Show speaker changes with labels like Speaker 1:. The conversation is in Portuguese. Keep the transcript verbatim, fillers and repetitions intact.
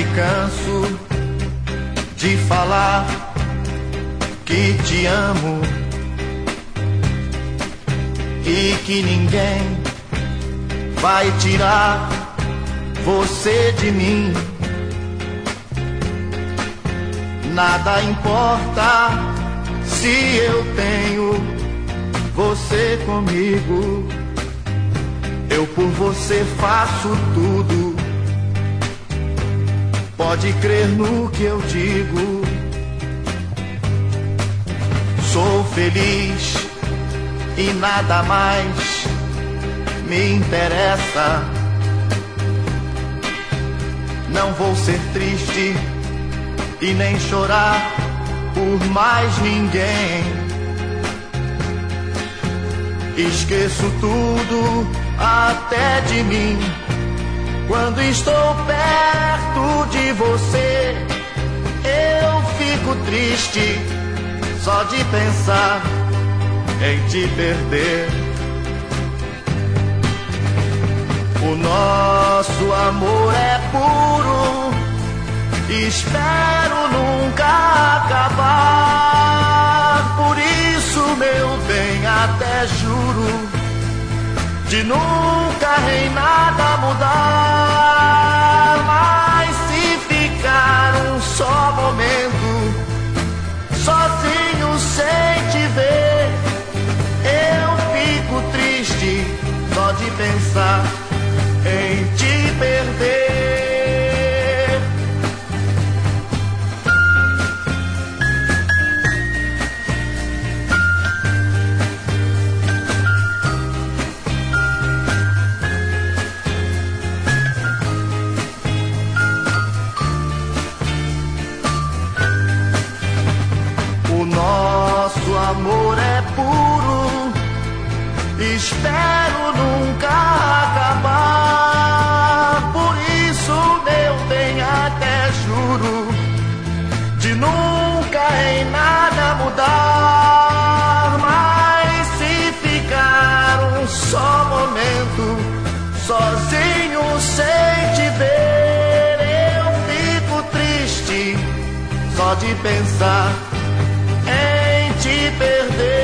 Speaker 1: canso de falar que te amo e que ninguém vai tirar você de mim. Nada importa se eu tenho você comigo. Eu por você faço tudo. Pode crer no que eu digo. Sou feliz e nada mais me interessa. Não vou ser triste e nem chorar por mais ninguém. Esqueço tudo até de mim quando estou perto de você. Eu fico triste só de pensar em te perder. O nosso amor é puro, espero nunca acabar. Por isso, meu bem, até juro de nunca em nada mudar. Mas se ficar um só momento sozinho sem te ver, eu fico triste só de pensar em te perder. O nosso amor é puro, espero nunca acabar. Por isso, meu bem, até juro de nunca em nada mudar. Mas se ficar um só momento sozinho sem te ver, eu fico triste só de pensar em te perder.